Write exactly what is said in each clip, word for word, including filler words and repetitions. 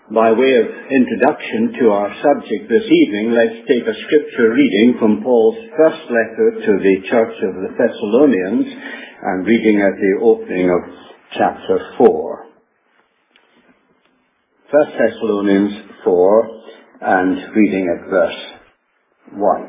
By way of introduction to our subject this evening, let's take a scripture reading from Paul's first letter to the Church of the Thessalonians, and reading at the opening of chapter four. First Thessalonians four, and reading at verse one.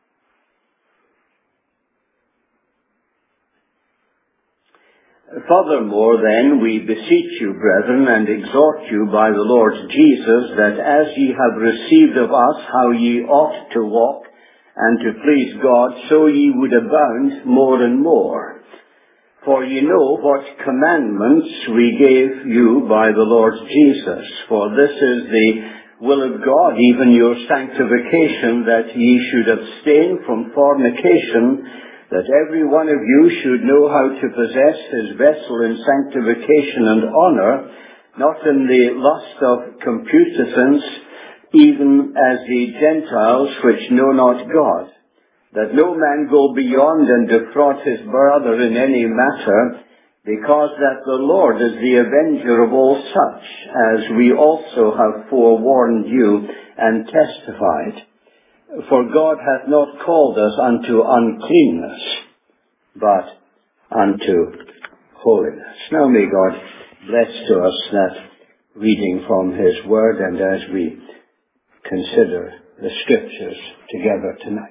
Furthermore, then, we beseech you, brethren, and exhort you by the Lord Jesus, that as ye have received of us how ye ought to walk, and to please God, so ye would abound more and more. For ye know what commandments we gave you by the Lord Jesus. For this is the will of God, even your sanctification, that ye should abstain from fornication, that every one of you should know how to possess his vessel in sanctification and honour, not in the lust of concupiscence, even as the Gentiles which know not God, that no man go beyond and defraud his brother in any matter, because that the Lord is the avenger of all such, as we also have forewarned you and testified. For God hath not called us unto uncleanness, but unto holiness. Now may God bless to us that reading from His Word, and as we consider the Scriptures together tonight.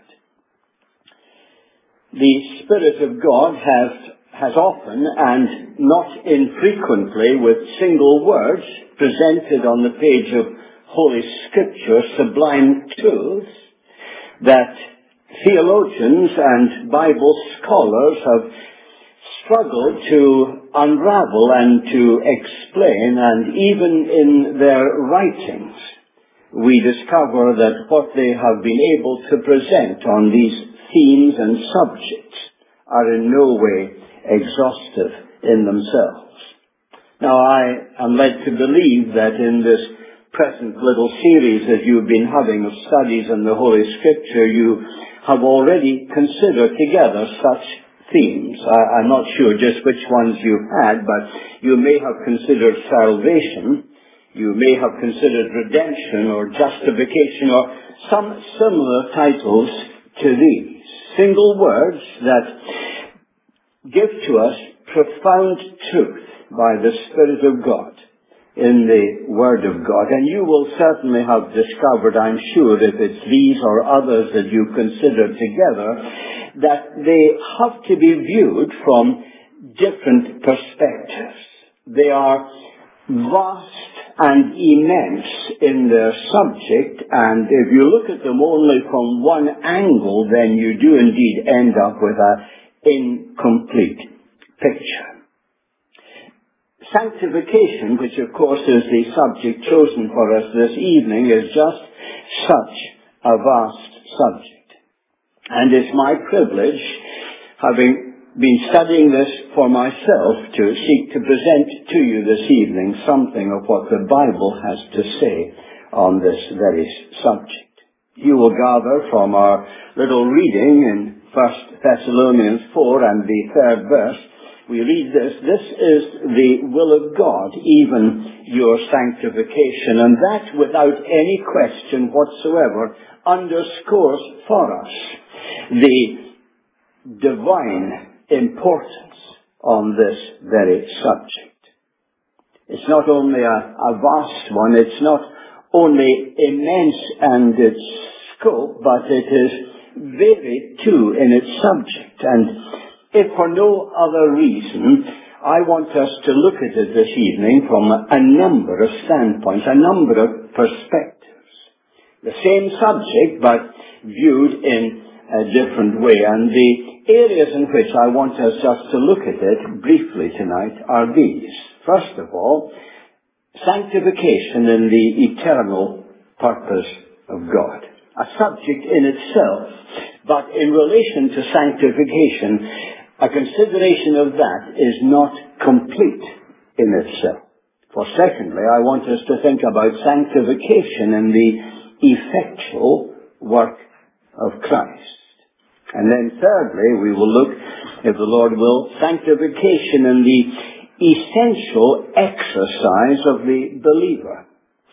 The Spirit of God has, has often and not infrequently, with single words presented on the page of Holy Scripture, sublime truths that theologians and Bible scholars have struggled to unravel and to explain, and even in their writings we discover that what they have been able to present on these themes and subjects are in no way exhaustive in themselves. Now, I am led to believe that in this present little series that you've been having of studies in the Holy Scripture, you have already considered together such themes. I, I'm not sure just which ones you've had, but you may have considered salvation, you may have considered redemption or justification, or some similar titles to these. Single words that give to us profound truth by the Spirit of God in the Word of God. And you will certainly have discovered, I'm sure, if it's these or others that you consider together, that they have to be viewed from different perspectives. They are vast and immense in their subject, and if you look at them only from one angle, then you do indeed end up with an incomplete picture. Sanctification, which of course is the subject chosen for us this evening, is just such a vast subject. And it's my privilege, having been studying this for myself, to seek to present to you this evening something of what the Bible has to say on this very subject. You will gather from our little reading in First Thessalonians four and the third verse, we read this: this is the will of God, even your sanctification. And that, without any question whatsoever, underscores for us the divine importance on this very subject. It's not only a, a vast one, it's not only immense and its scope, but it is varied too in its subject. And if for no other reason, I want us to look at it this evening from a number of standpoints, a number of perspectives. The same subject, but viewed in a different way. And the areas in which I want us just to look at it briefly tonight are these. First of all, sanctification in the eternal purpose of God. A subject in itself, but in relation to sanctification, a consideration of that is not complete in itself. For secondly, I want us to think about sanctification in the effectual work of Christ. And then thirdly, we will look, if the Lord will, sanctification in the essential exercise of the believer.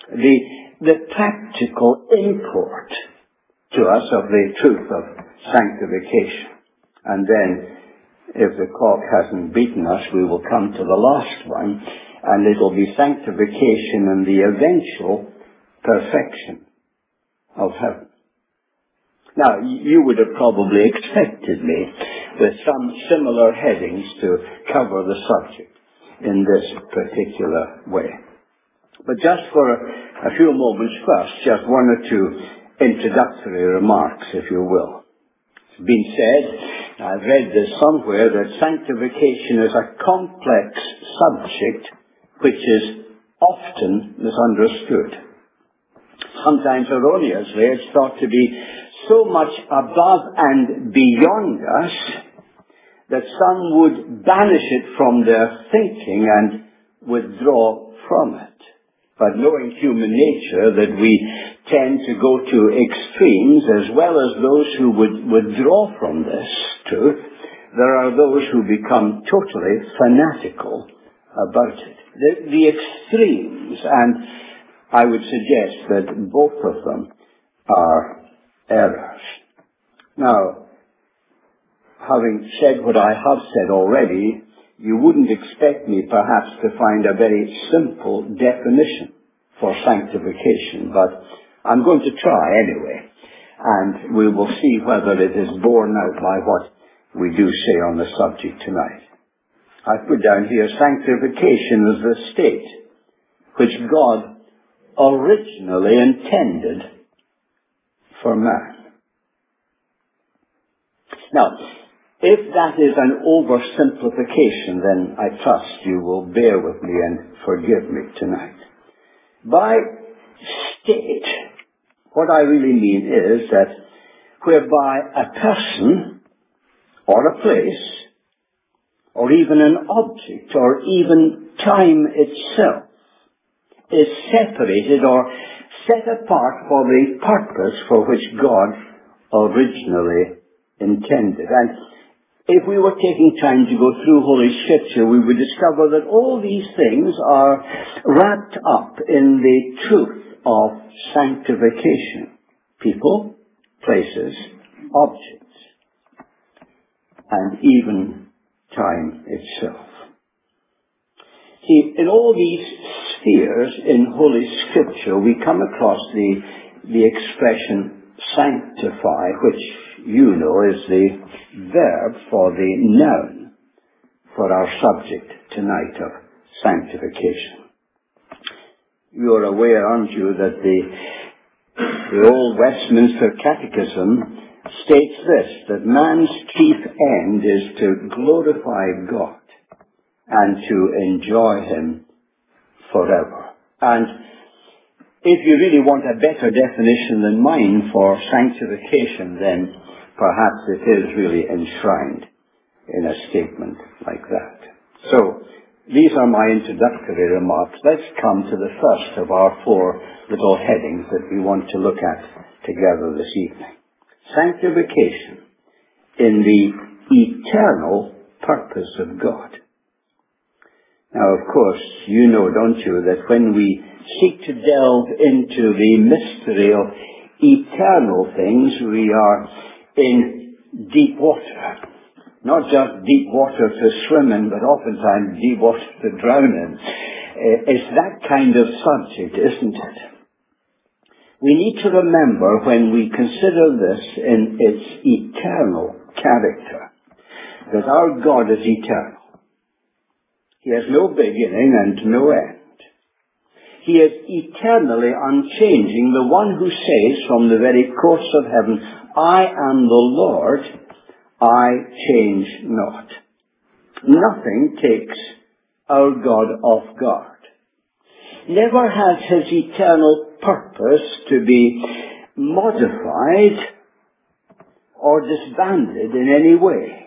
the, the practical import to us of the truth of sanctification. And then, if the clock hasn't beaten us, we will come to the last one, and it'll be sanctification and the eventual perfection of heaven. Now, you would have probably expected me with some similar headings to cover the subject in this particular way. But just for a, a few moments first, just one or two introductory remarks, if you will. It's been said, I've read this somewhere, that sanctification is a complex subject which is often misunderstood. Sometimes erroneously it's thought to be so much above and beyond us that some would banish it from their thinking and withdraw from it. But knowing human nature, that we tend to go to extremes, as well as those who would withdraw from this truth, there are those who become totally fanatical about it. The, the extremes, and I would suggest that both of them are errors. Now, having said what I have said already, you wouldn't expect me perhaps to find a very simple definition for sanctification, but I'm going to try anyway, and we will see whether it is borne out by what we do say on the subject tonight. I put down here, sanctification is the state which God originally intended for man. Now, if that is an oversimplification, then I trust you will bear with me and forgive me tonight. By state, what I really mean is that whereby a person or a place or even an object or even time itself is separated or set apart for the purpose for which God originally intended. And if we were taking time to go through Holy Scripture, we would discover that all these things are wrapped up in the truth of sanctification. People, places, objects, and even time itself. See, in all these spheres in Holy Scripture, we come across the, the expression sanctify, which you know is the verb for the noun for our subject tonight of sanctification. You are aware, aren't you, that the, the old Westminster Catechism states this, that man's chief end is to glorify God and to enjoy Him forever. And if you really want a better definition than mine for sanctification, then perhaps it is really enshrined in a statement like that. So, these are my introductory remarks. Let's come to the first of our four little headings that we want to look at together this evening. Sanctification in the eternal purpose of God. Now, of course, you know, don't you, that when we seek to delve into the mystery of eternal things, we are in deep water. Not just deep water to swim in, but oftentimes deep water to drown in. It's that kind of subject, isn't it? We need to remember, when we consider this in its eternal character, that our God is eternal. He has no beginning and no end. He is eternally unchanging, the one who says from the very course of heaven, I am the Lord, I change not. Nothing takes our God off guard. Never has His eternal purpose to be modified or disbanded in any way.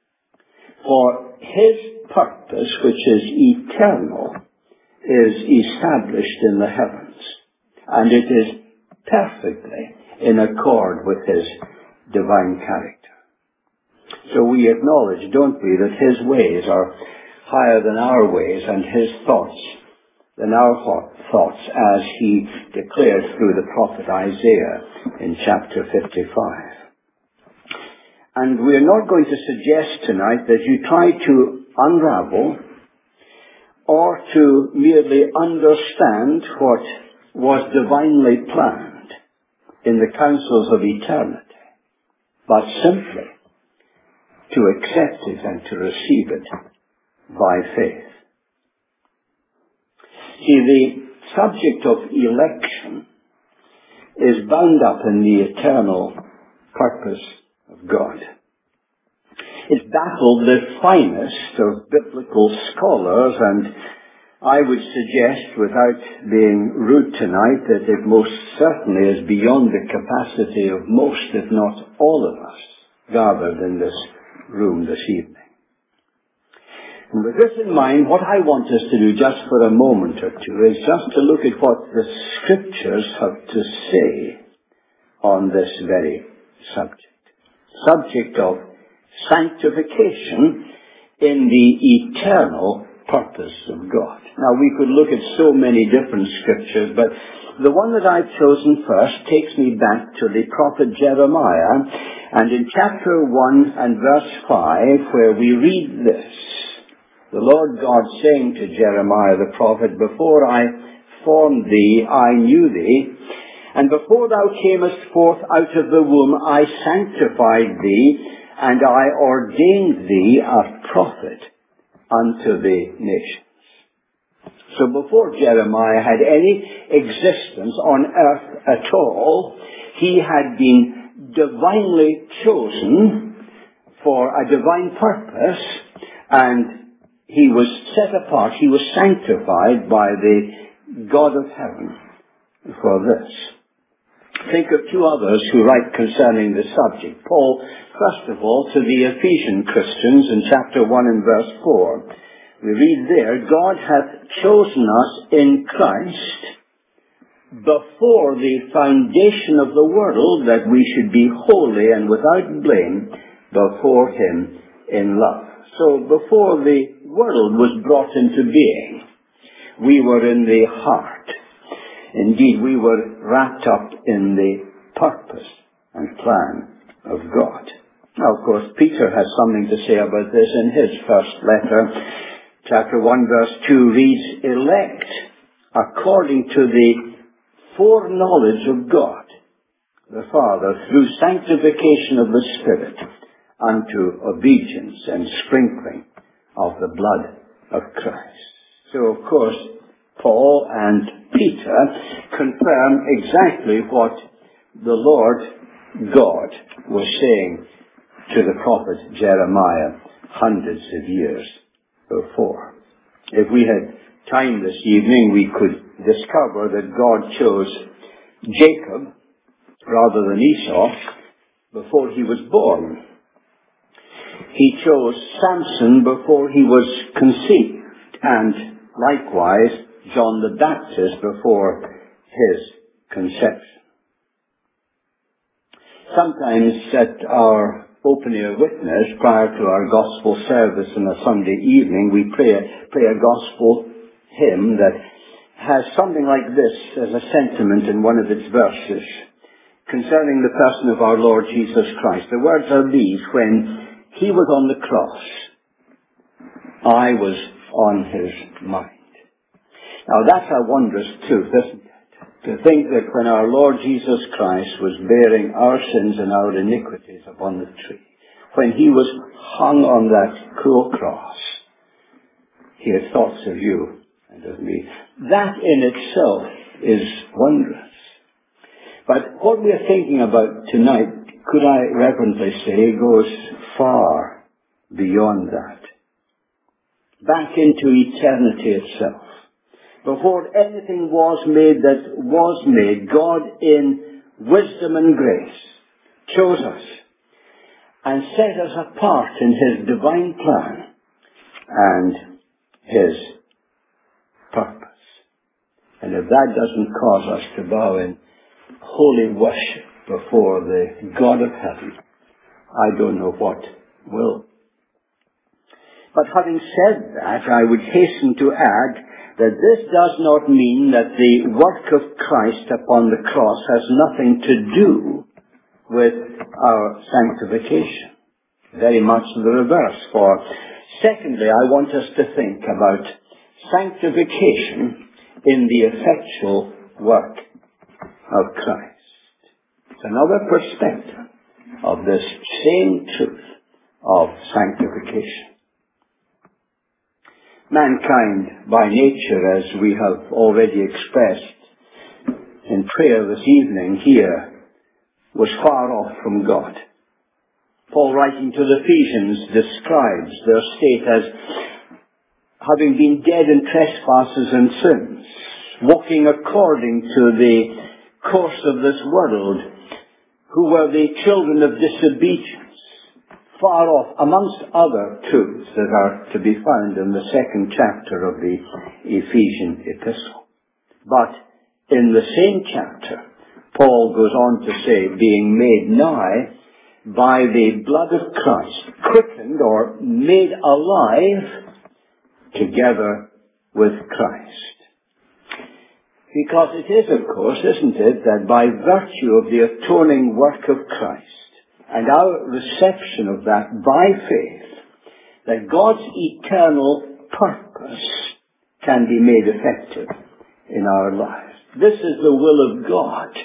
For His purpose, which is eternal, is established in the heavens, and it is perfectly in accord with His divine character. So we acknowledge, don't we, that His ways are higher than our ways, and His thoughts than our thoughts as he declared through the prophet Isaiah in chapter fifty-five. And we're not going to suggest tonight that you try to unravel or to merely understand what was divinely planned in the counsels of eternity, but simply to accept it and to receive it by faith. See, the subject of election is bound up in the eternal purpose of God. It's baffled the finest of biblical scholars, and I would suggest, without being rude tonight, that it most certainly is beyond the capacity of most, if not all of us, gathered in this room this evening. And with this in mind, what I want us to do just for a moment or two is just to look at what the Scriptures have to say on this very subject. Subject of sanctification in the eternal purpose of God. Now, we could look at so many different Scriptures, but the one that I've chosen first takes me back to the prophet Jeremiah, and in chapter one and verse five, where we read this, the Lord God saying to Jeremiah the prophet, "Before I formed thee, I knew thee, and before thou camest forth out of the womb, I sanctified thee, and I ordained thee a prophet unto the nations." So before Jeremiah had any existence on earth at all, he had been divinely chosen for a divine purpose, and he was set apart, he was sanctified by the God of heaven for this. Think of two others who write concerning the subject. Paul, first of all, to the Ephesian Christians in chapter one and verse four. We read there, "God hath chosen us in Christ before the foundation of the world, that we should be holy and without blame before him in love." So before the world was brought into being, we were in the heart. Indeed, we were wrapped up in the purpose and plan of God. Now, of course, Peter has something to say about this in his first letter. Chapter one, verse two reads, "Elect according to the foreknowledge of God, the Father, through sanctification of the Spirit, unto obedience and sprinkling of the blood of Christ." So, of course, Paul and Peter confirm exactly what the Lord God was saying to the prophet Jeremiah hundreds of years before. If we had time this evening, we could discover that God chose Jacob rather than Esau before he was born. He chose Samson before he was conceived, and likewise John the Baptist before his conception. Sometimes at our open-air witness, prior to our gospel service on a Sunday evening, we pray a, pray a gospel hymn that has something like this as a sentiment in one of its verses concerning the person of our Lord Jesus Christ. The words are these: "When he was on the cross, I was on his mind." Now that's a wondrous truth, isn't it? To think that when our Lord Jesus Christ was bearing our sins and our iniquities upon the tree, when he was hung on that cruel cross, he had thoughts of you and of me. That in itself is wondrous. But what we're thinking about tonight, could I reverently say, goes far beyond that. Back into eternity itself. Before anything was made that was made, God in wisdom and grace chose us and set us apart in his divine plan and his purpose. And if that doesn't cause us to bow in holy worship before the God of heaven, I don't know what will. But having said that, I would hasten to add that this does not mean that the work of Christ upon the cross has nothing to do with our sanctification. Very much the reverse. For secondly, I want us to think about sanctification in the effectual work of Christ. It's another perspective of this same truth of sanctification. Mankind, by nature, as we have already expressed in prayer this evening here, was far off from God. Paul, writing to the Ephesians, describes their state as having been dead in trespasses and sins, walking according to the course of this world, who were the children of disobedience, far off, amongst other truths that are to be found in the second chapter of the Ephesian epistle. But in the same chapter, Paul goes on to say, being made nigh by the blood of Christ, quickened or made alive together with Christ. Because it is, of course, isn't it, that by virtue of the atoning work of Christ, and our reception of that by faith, that God's eternal purpose can be made effective in our lives. This is the will of God,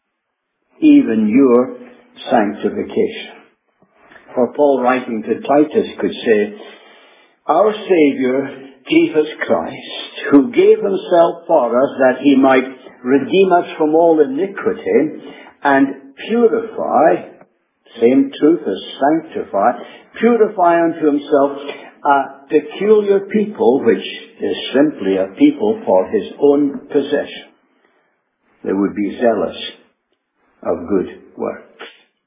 even your sanctification. For Paul, writing to Titus, could say, our Saviour, Jesus Christ, who gave himself for us that he might redeem us from all iniquity and purify, same truth as sanctify, purify unto himself a peculiar people, which is simply a people for his own possession. They would be zealous of good works.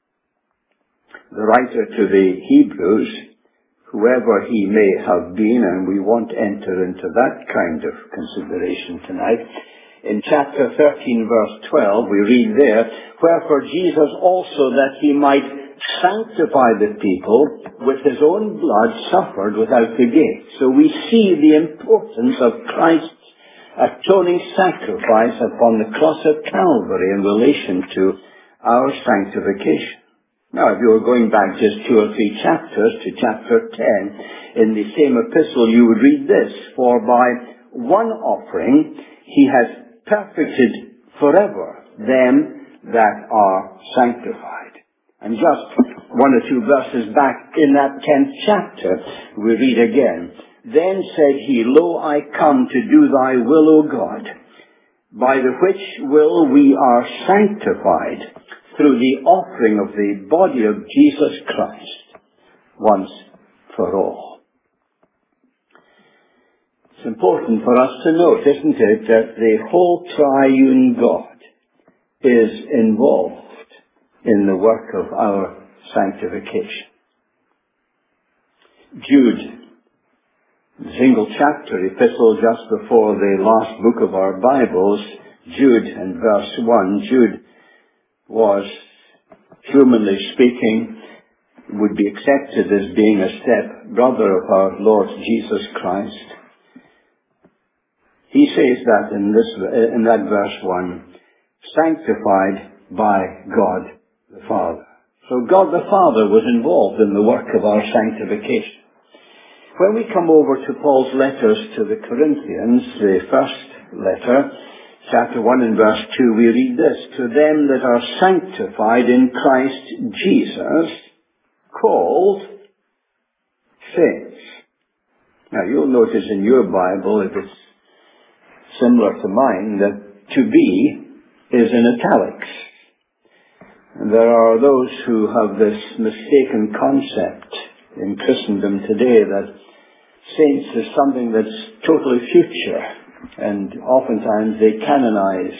The writer to the Hebrews, whoever he may have been, and we won't enter into that kind of consideration tonight, in chapter thirteen, verse twelve, we read there, wherefore Jesus also, that he might sanctify the people, with his own blood suffered without the gate. So we see the importance of Christ's atoning sacrifice upon the cross of Calvary in relation to our sanctification. Now, if you were going back just two or three chapters to chapter ten, in the same epistle, you would read this, for by one offering he has perfected forever them that are sanctified. And just one or two verses back in that tenth chapter, we read again, then said he, lo, I come to do thy will, O God, by the which will we are sanctified through the offering of the body of Jesus Christ once for all. It's important for us to note, isn't it, that the whole triune God is involved in the work of our sanctification. Jude, single chapter epistle just before the last book of our Bibles, Jude and verse one, Jude was, humanly speaking, would be accepted as being a step brother of our Lord Jesus Christ. He says that in this, in that verse one, sanctified by God the Father. So God the Father was involved in the work of our sanctification. When we come over to Paul's letters to the Corinthians, the first letter, chapter one and verse two, we read this, to them that are sanctified in Christ Jesus, called saints. Now you'll notice in your Bible, if it's similar to mine, that to be is in italics. And there are those who have this mistaken concept in Christendom today that saints is something that's totally future, and oftentimes they canonize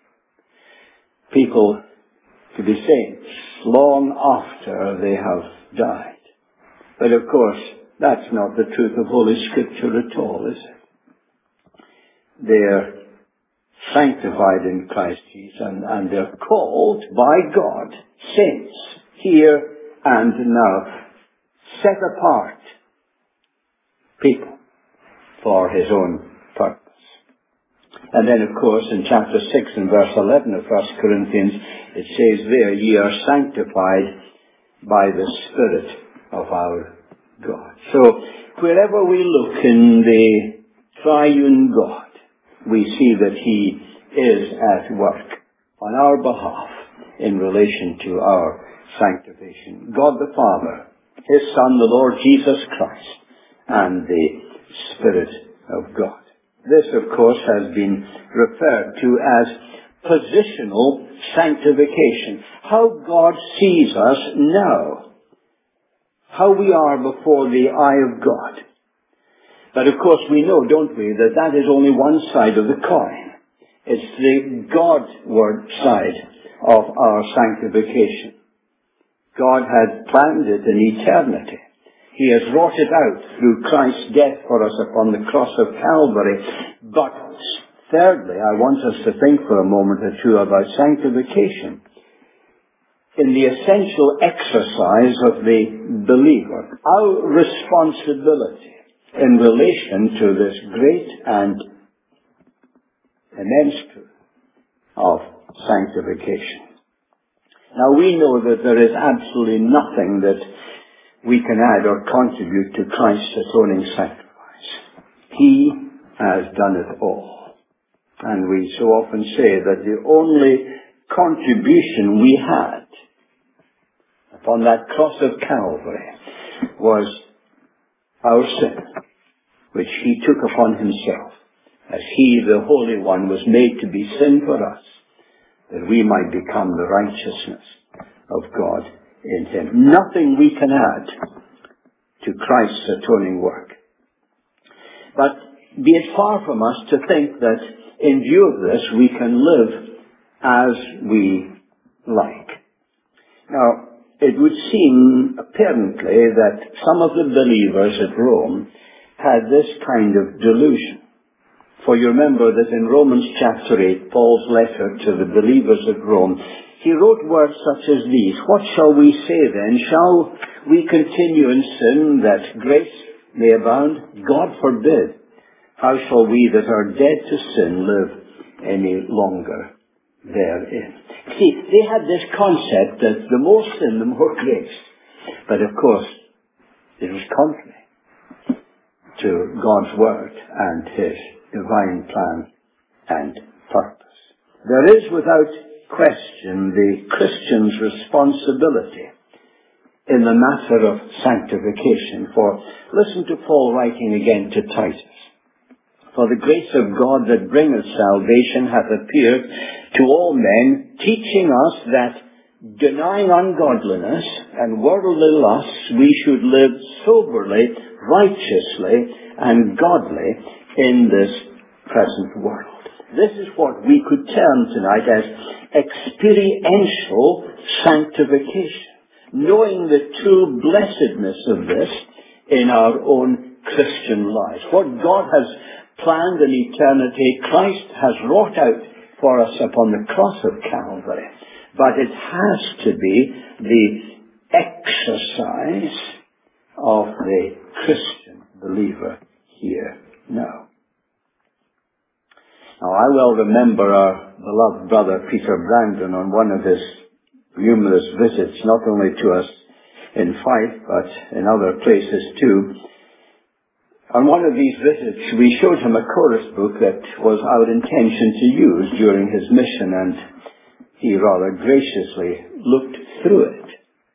people to be saints long after they have died. But of course, that's not the truth of Holy Scripture at all, is it? They're sanctified in Christ Jesus, and, and they're called by God saints here and now, set apart people for his own purpose. And then, of course, in chapter six and verse eleven of First Corinthians, it says there, ye are sanctified by the Spirit of our God. So, wherever we look in the triune God, we see that he is at work on our behalf in relation to our sanctification. God the Father, his Son, the Lord Jesus Christ, and the Spirit of God. This, of course, has been referred to as positional sanctification. How God sees us now. How we are before the eye of God. But of course we know, don't we, that that is only one side of the coin. It's the Godward side of our sanctification. God had planned it in eternity. He has wrought it out through Christ's death for us upon the cross of Calvary. But thirdly, I want us to think for a moment or two about sanctification in the essential exercise of the believer. Our responsibility in relation to this great and immense truth of sanctification. Now we know that there is absolutely nothing that we can add or contribute to Christ's atoning sacrifice. He has done it all. And we so often say that the only contribution we had upon that cross of Calvary was our sin, which he took upon himself, as he, the Holy One, was made to be sin for us, that we might become the righteousness of God in him. Nothing we can add to Christ's atoning work. But be it far from us to think that in view of this we can live as we like. Now, it would seem apparently that some of the believers at Rome had this kind of delusion. For you remember that in Romans chapter eight, Paul's letter to the believers at Rome, he wrote words such as these. What shall we say then? Shall we continue in sin that grace may abound? God forbid. How shall we that are dead to sin live any longer therein? See, they had this concept that the more sin, the more grace. But of course, it was contrary to God's word and his divine plan and purpose. There is without question the Christian's responsibility in the matter of sanctification. For listen to Paul writing again to Titus. For the grace of God that bringeth salvation hath appeared to all men, teaching us that denying ungodliness and worldly lusts, we should live soberly, righteously, and godly in this present world. This is what we could term tonight as experiential sanctification, knowing the true blessedness of this in our own Christian lives. What God has planned in eternity, Christ has wrought out for us upon the cross of Calvary. But it has to be the exercise of the Christian believer here now. Now, I well remember our beloved brother Peter Brandon on one of his numerous visits, not only to us in Fife, but in other places too. On one of these visits, we showed him a chorus book that was our intention to use during his mission, and he rather graciously looked through it.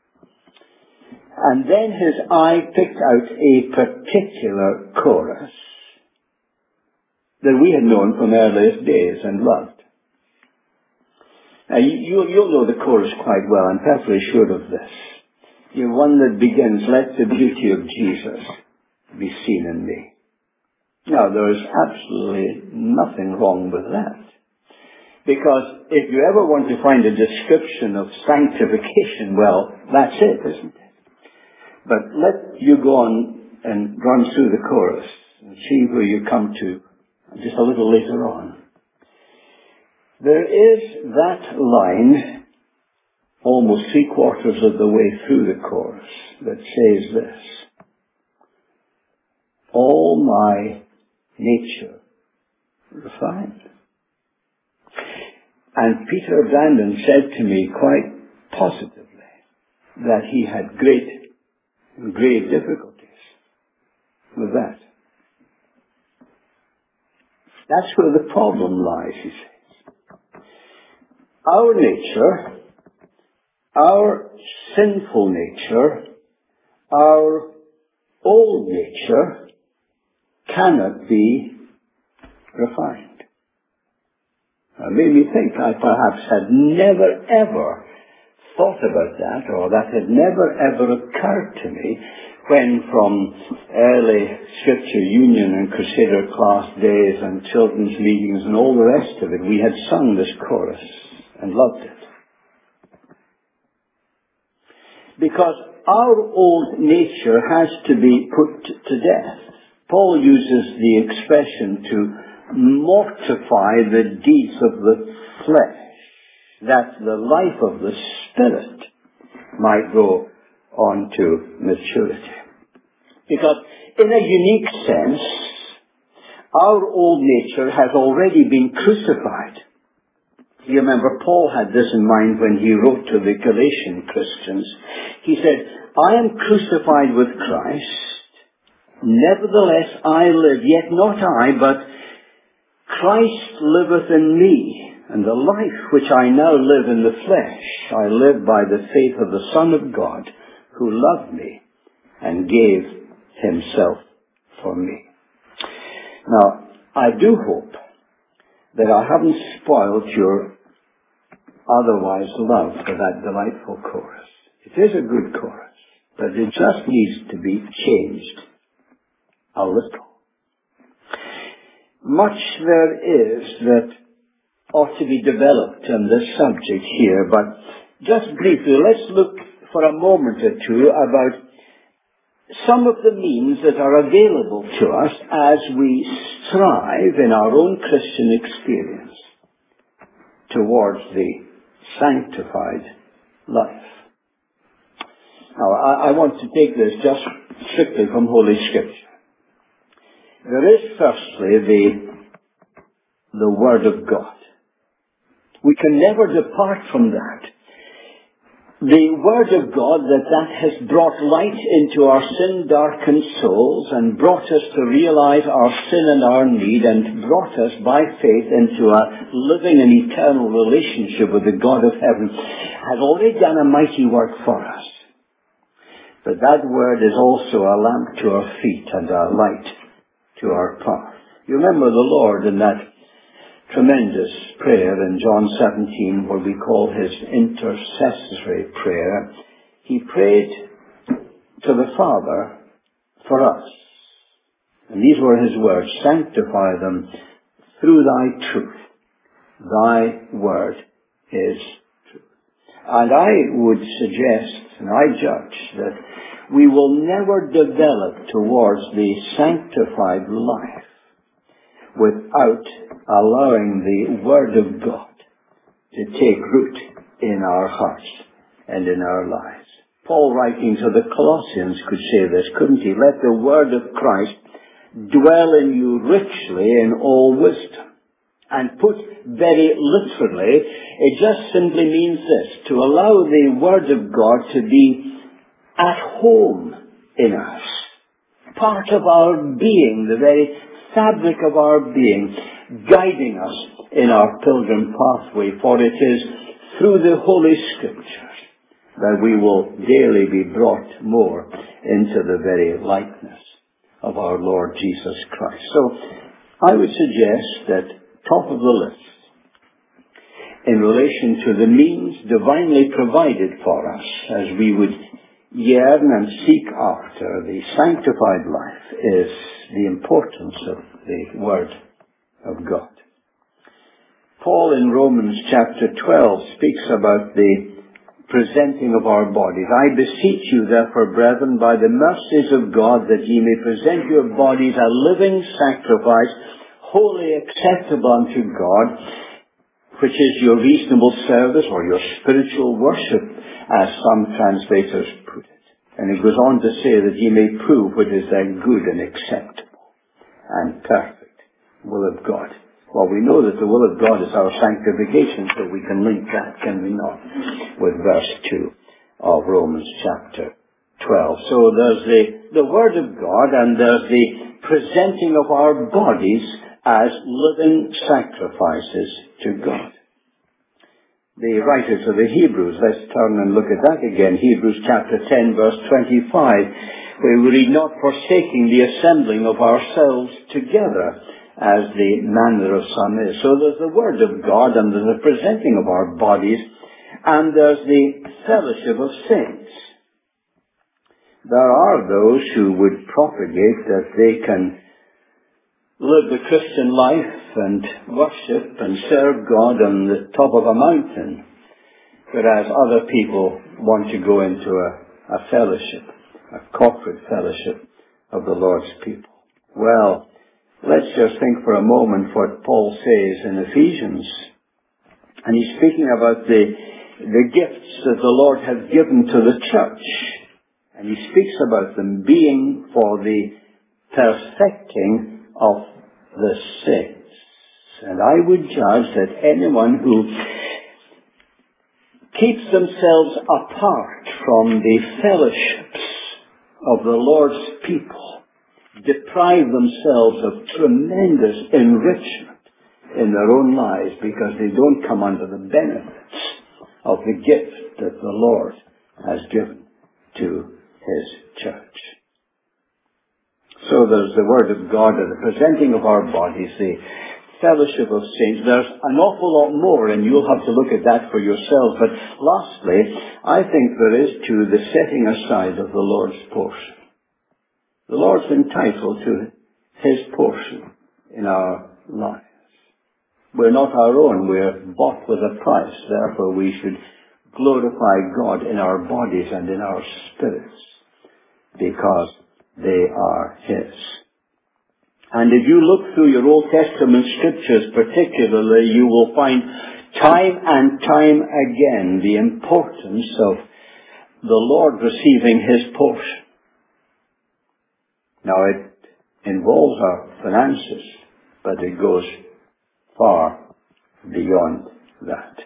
And then his eye picked out a particular chorus that we had known from earliest days and loved. Now, you, you'll know the chorus quite well. I'm perfectly sure of this. You know, one that begins, let the beauty of Jesus be seen in me. Now, there is absolutely nothing wrong with that. Because if you ever want to find a description of sanctification, well, that's it, isn't it? But let you go on and run through the chorus and see where you come to just a little later on. There is that line almost three quarters of the way through the chorus that says this. all my nature refined. And Peter Brandon said to me quite positively that he had great, grave difficulties with that. That's where the problem lies, he says. Our nature, our sinful nature, our old nature cannot be refined. It made me think I perhaps had never ever thought about that, or that had never ever occurred to me when from early Scripture Union and Crusader class days and children's meetings and all the rest of it, we had sung this chorus and loved it. Because our old nature has to be put to death. Paul uses the expression to mortify the deeds of the flesh, that the life of the Spirit might go on to maturity. Because in a unique sense, our old nature has already been crucified. You remember Paul had this in mind when he wrote to the Galatian Christians. He said, I am crucified with Christ, nevertheless I live, yet not I, but Christ liveth in me, and the life which I now live in the flesh, I live by the faith of the Son of God, who loved me and gave himself for me. Now, I do hope that I haven't spoiled your otherwise love for that delightful chorus. It is a good chorus, but it just needs to be changed a little. Much there is that ought to be developed on this subject here, but just briefly, let's look for a moment or two about some of the means that are available to us as we strive in our own Christian experience towards the sanctified life. Now, I, I want to take this just strictly from Holy Scripture. There is firstly the, the Word of God. We can never depart from that. The Word of God, that that has brought light into our sin-darkened souls and brought us to realize our sin and our need and brought us by faith into a living and eternal relationship with the God of heaven, has already done a mighty work for us. But that Word is also a lamp to our feet and a light to our path. You remember the Lord in that tremendous prayer in John seventeen, what we call his intercessory prayer. He prayed to the Father for us. And these were his words, sanctify them through thy truth. Thy word is truth. And I would suggest, and I judge, that we will never develop towards the sanctified life without allowing the Word of God to take root in our hearts and in our lives. Paul, writing to the Colossians, could say this, couldn't he? Let the Word of Christ dwell in you richly in all wisdom. And put very literally, it just simply means this, to allow the Word of God to be at home in us, part of our being, the very fabric of our being, guiding us in our pilgrim pathway, for it is through the Holy Scriptures that we will daily be brought more into the very likeness of our Lord Jesus Christ. So I would suggest that top of the list, in relation to the means divinely provided for us as we would yearn and seek after the sanctified life, is the importance of the Word of God. Paul in Romans chapter twelve speaks about the presenting of our bodies. I beseech you therefore, brethren, by the mercies of God, that ye may present your bodies a living sacrifice, wholly acceptable unto God, which is your reasonable service or your spiritual worship, as some translators put it. And it goes on to say that ye may prove what is that good and acceptable and perfect will of God. Well, we know that the will of God is our sanctification, so we can link that, can we not, with verse two of Romans chapter twelve. So there's the, the Word of God, and there's the presenting of our bodies as living sacrifices to God. The writer to the Hebrews, let's turn and look at that again. Hebrews chapter ten, verse twenty-five, where we read, not forsaking the assembling of ourselves together, as the manner of some is. So there's the Word of God, and there's the presenting of our bodies, and there's the fellowship of saints. There are those who would propagate that they can live the Christian life and worship and serve God on the top of a mountain, whereas other people want to go into a, a fellowship, a corporate fellowship of the Lord's people. Well, let's just think for a moment what Paul says in Ephesians. And he's speaking about the, the gifts that the Lord has given to the church. And he speaks about them being for the perfecting of the saints. And I would judge that anyone who keeps themselves apart from the fellowships of the Lord's people deprive themselves of tremendous enrichment in their own lives because they don't come under the benefits of the gift that the Lord has given to His church. So there's the Word of God and the presenting of our bodies, the fellowship of saints. There's an awful lot more, and you'll have to look at that for yourself. But lastly, I think there is too the setting aside of the Lord's portion. The Lord's entitled to His portion in our lives. We're not our own. We're bought with a price. Therefore, we should glorify God in our bodies and in our spirits because they are His. And if you look through your Old Testament scriptures particularly, you will find time and time again the importance of the Lord receiving His portion. Now it involves our finances, but it goes far beyond that.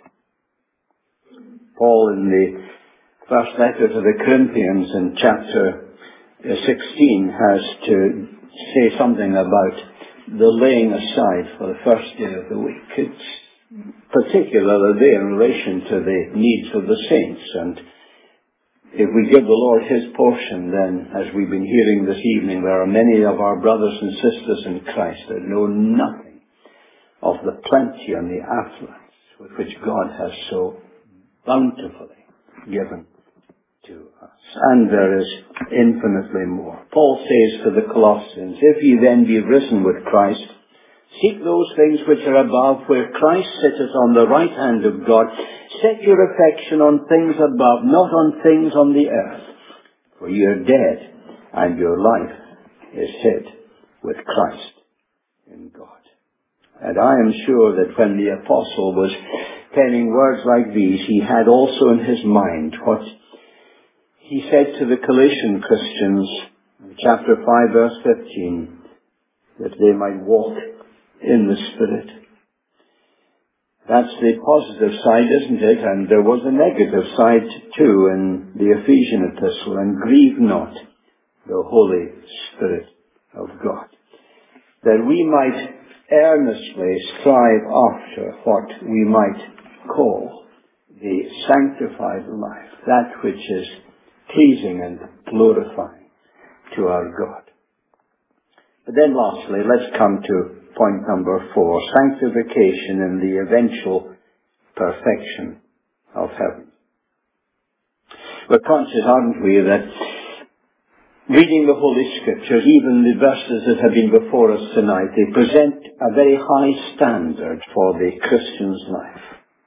Paul in the first letter to the Corinthians in chapter sixteen has to say something about the laying aside for the first day of the week. It's particularly there in relation to the needs of the saints, and if we give the Lord His portion, then, as we've been hearing this evening, there are many of our brothers and sisters in Christ that know nothing of the plenty and the affluence with which God has so bountifully given to us. And there is infinitely more. Paul says to the Colossians, if ye then be risen with Christ, seek those things which are above, where Christ sitteth on the right hand of God. Set your affection on things above, not on things on the earth. For ye are dead, and your life is hid with Christ in God. And I am sure that when the apostle was penning words like these, he had also in his mind what he said to the Colossian Christians, in chapter five, verse fifteen, that they might walk in the Spirit. That's the positive side, isn't it? And there was a negative side too in the Ephesian epistle. And grieve not the Holy Spirit of God. That we might earnestly strive after what we might call the sanctified life. That which is pleasing and glorifying to our God. But then lastly, let's come to point number four, sanctification and the eventual perfection of heaven. We're conscious, aren't we, that reading the Holy Scriptures, even the verses that have been before us tonight, they present a very high standard for the Christian's life.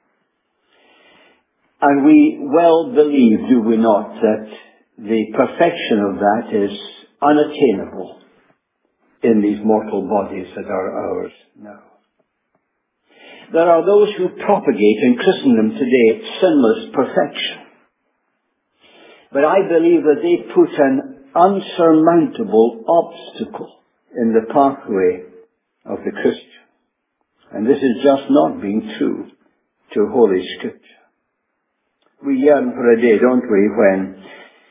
And we well believe, do we not, that the perfection of that is unattainable in these mortal bodies that are ours now. There are those who propagate in Christendom today sinless perfection. But I believe that they put an unsurmountable obstacle in the pathway of the Christian. And this is just not being true to Holy Scripture. We yearn for a day, don't we, when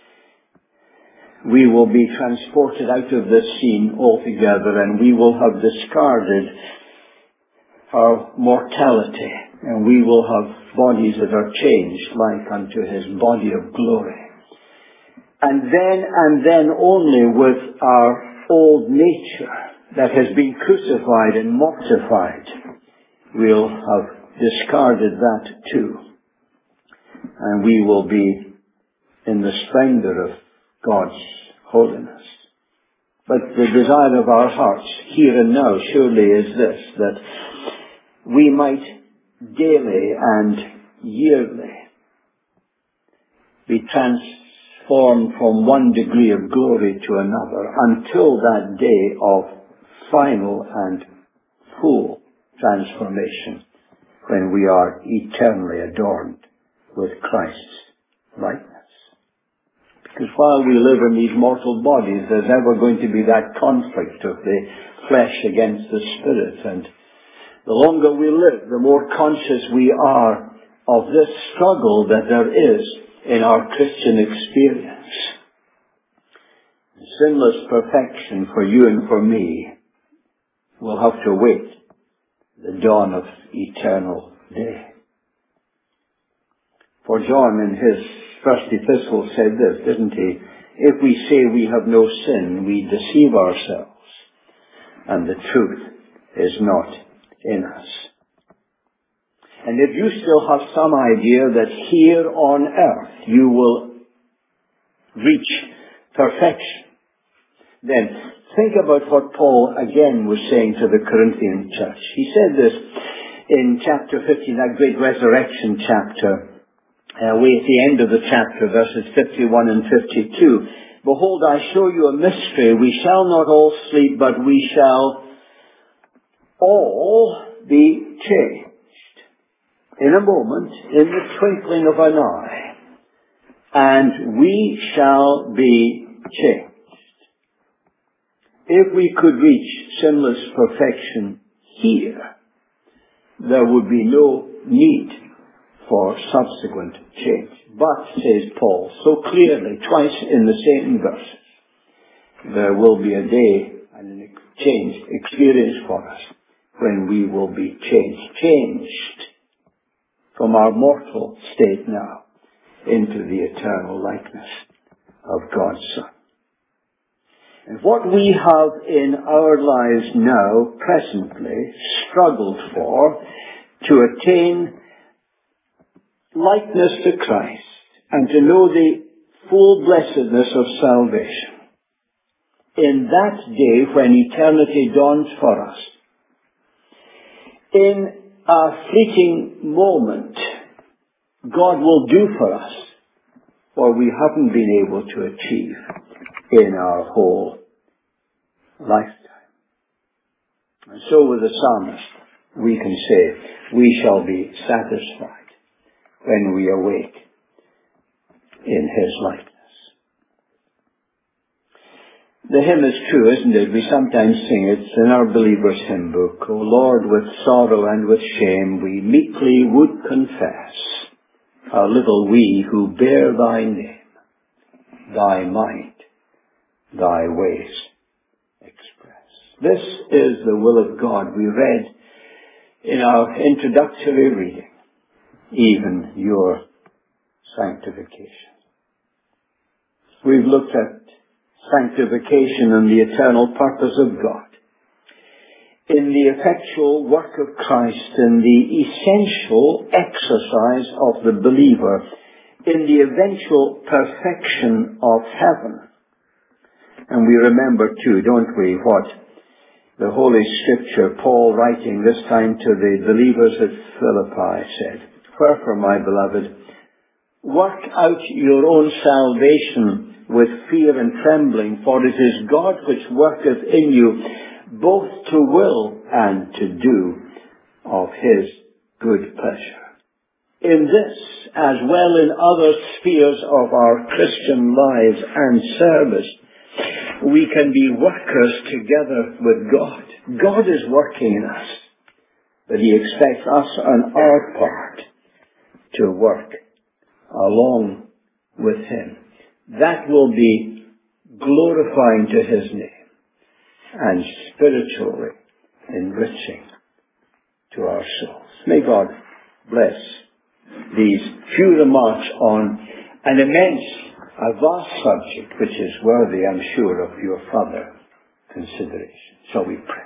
we will be transported out of this scene altogether and we will have discarded our mortality and we will have bodies that are changed like unto His body of glory. And then and then only with our old nature that has been crucified and mortified, we'll have discarded that too. And we will be in the splendor of God's holiness. But the desire of our hearts here and now surely is this, that we might daily and yearly be transformed from one degree of glory to another until that day of final and full transformation when we are eternally adorned with Christ's likeness. Because while we live in these mortal bodies, there's ever going to be that conflict of the flesh against the spirit. And the longer we live, the more conscious we are of this struggle that there is in our Christian experience. Sinless perfection for you and for me will have to wait the dawn of eternal day. For John in his first epistle said this, didn't he? If we say we have no sin, we deceive ourselves, and the truth is not in us. And if you still have some idea that here on earth you will reach perfection, then think about what Paul again was saying to the Corinthian church. He said this in chapter fifteen, that great resurrection chapter. Uh, way at the end of the chapter, verses fifty-one and fifty-two. Behold, I show you a mystery. We shall not all sleep, but we shall all be changed in a moment, in the twinkling of an eye. And we shall be changed. If we could reach sinless perfection here, there would be no need for subsequent change. But, says Paul so clearly, twice in the same verses, there will be a day and an change experience for us when we will be changed. Changed from our mortal state now into the eternal likeness of God's Son. And what we have in our lives now, presently, struggled for to attain likeness to Christ and to know the full blessedness of salvation. In that day when eternity dawns for us, in a fleeting moment, God will do for us what we haven't been able to achieve in our whole lifetime. And so with the psalmist, we can say, we shall be satisfied when we awake in His likeness. The hymn is true, isn't it? We sometimes sing it in our Believer's Hymn Book. O Lord, with sorrow and with shame, we meekly would confess how little we who bear Thy name, Thy mind, Thy ways express. This is the will of God. We read in our introductory reading, even your sanctification. We've looked at sanctification and the eternal purpose of God in the effectual work of Christ, in the essential exercise of the believer, in the eventual perfection of heaven. And we remember too, don't we, what the Holy Scripture, Paul writing this time to the believers at Philippi, said, Wherefore, my beloved, work out your own salvation with fear and trembling, for it is God which worketh in you both to will and to do of His good pleasure. in this, as well in other spheres of our Christian lives and service, we can be workers together with God. God is working in us, but He expects us on our part to work along with Him. That will be glorifying to His name and spiritually enriching to our souls. May God bless these few remarks on an immense, a vast subject which is worthy, I'm sure, of your further consideration. Shall we pray?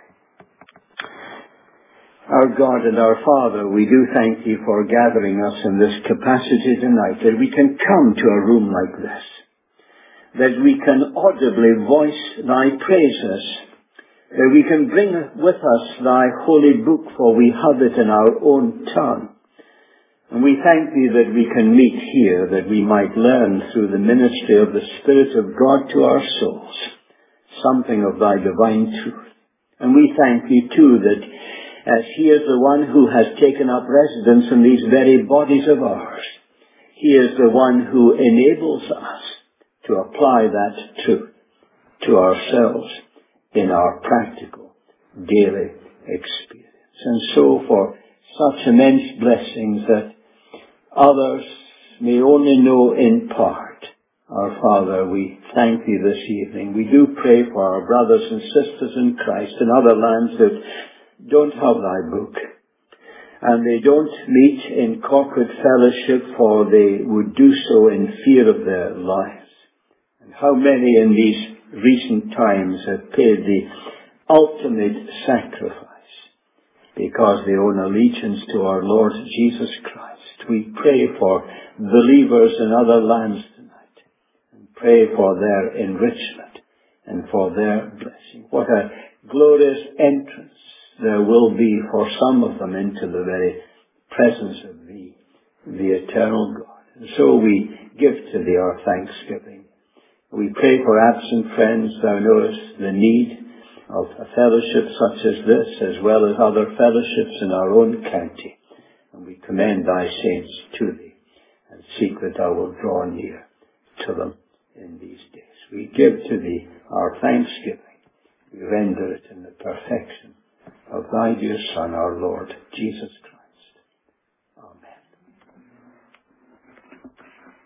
Our God and our Father, we do thank Thee for gathering us in this capacity tonight, that we can come to a room like this, that we can audibly voice Thy praises, that we can bring with us Thy holy book, for we have it in our own tongue. And we thank Thee that we can meet here, that we might learn through the ministry of the Spirit of God to our souls something of Thy divine truth. And we thank Thee too that as He is the one who has taken up residence in these very bodies of ours, He is the one who enables us to apply that truth to ourselves in our practical daily experience. And so for such immense blessings that others may only know in part, our Father, we thank Thee this evening. We do pray for our brothers and sisters in Christ in other lands that don't have Thy book, and they don't meet in corporate fellowship, for they would do so in fear of their lives. And how many in these recent times have paid the ultimate sacrifice because they own allegiance to our Lord Jesus Christ. We pray for believers in other lands tonight, and pray for their enrichment and for their blessing. What a glorious entrance there will be for some of them into the very presence of Thee, the eternal God. And so we give to Thee our thanksgiving. We pray for absent friends. Thou knowest the need of a fellowship such as this, as well as other fellowships in our own county. And we commend Thy saints to Thee, and seek that Thou wilt draw near to them in these days. We give to Thee our thanksgiving. We render it in the perfection of Thy dear Son, our Lord Jesus Christ.